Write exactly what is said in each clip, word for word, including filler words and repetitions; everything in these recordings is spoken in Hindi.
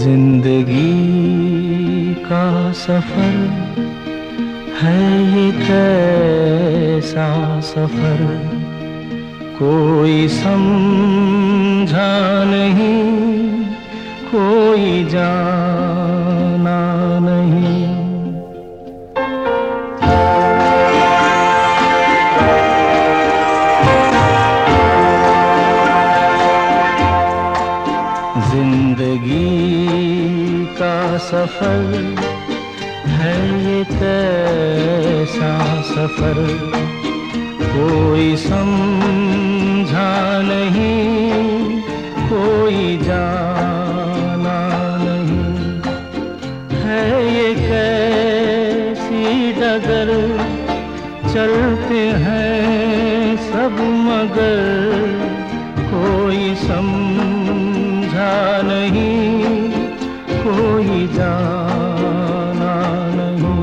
जिंदगी का सफर है ये कैसा सफर, कोई समझा नहीं, कोई जाना नहीं। जिंदगी का सफर है ये कैसा सफर, कोई समझा नहीं, कोई जाना नहीं। है ये कैसी डगर, चलते हैं सब मगर कोई समझा नहीं, कोई जाना नहीं।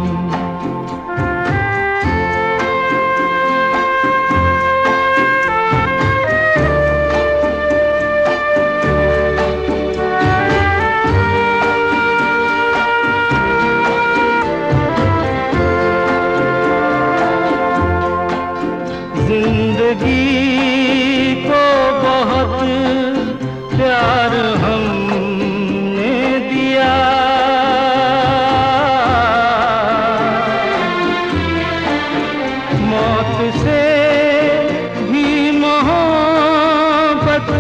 जिंदगी को बहुत प्यार हमने दिया, मौत से भी मोहब्बत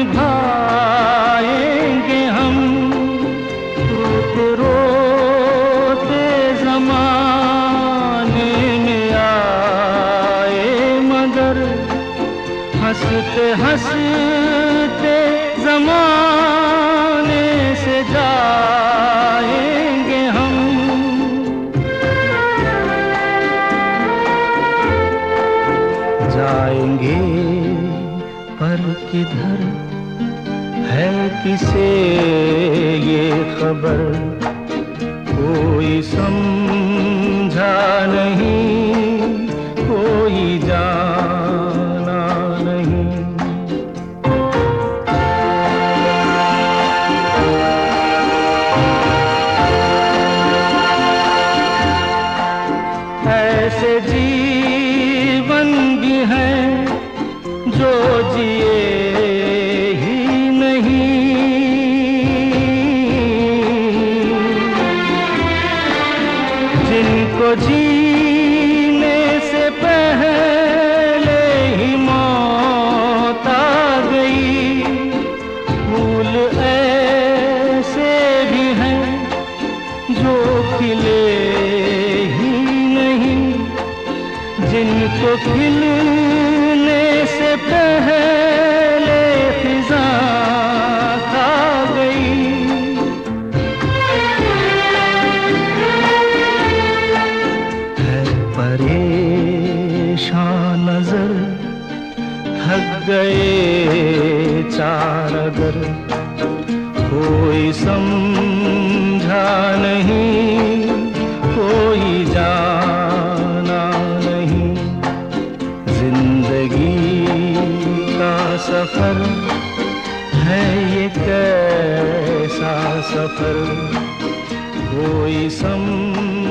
निभाएंगे हम। रोते रोते ज़माने में आए मगर हंसते हंसते ज़माने से जाएंगे हम। जाएंगे पर किधर है किसे ये खबर, कोई समझा नहीं, कोई जाना नहीं। ऐसे जीवन भी हैं जो जिए ही नहीं, जिनको जीने से पहले ही मौत आ गई। फूल ऐसे भी हैं जो खिले ही नहीं, जिनको खिलने से पहले फिजा खा गई। है परेशान नजर, थक गए चार अगर, कोई समझा नहीं, कोई जाना नहीं। जिंदगी का सफर है ये कैसा सफर, कोई सम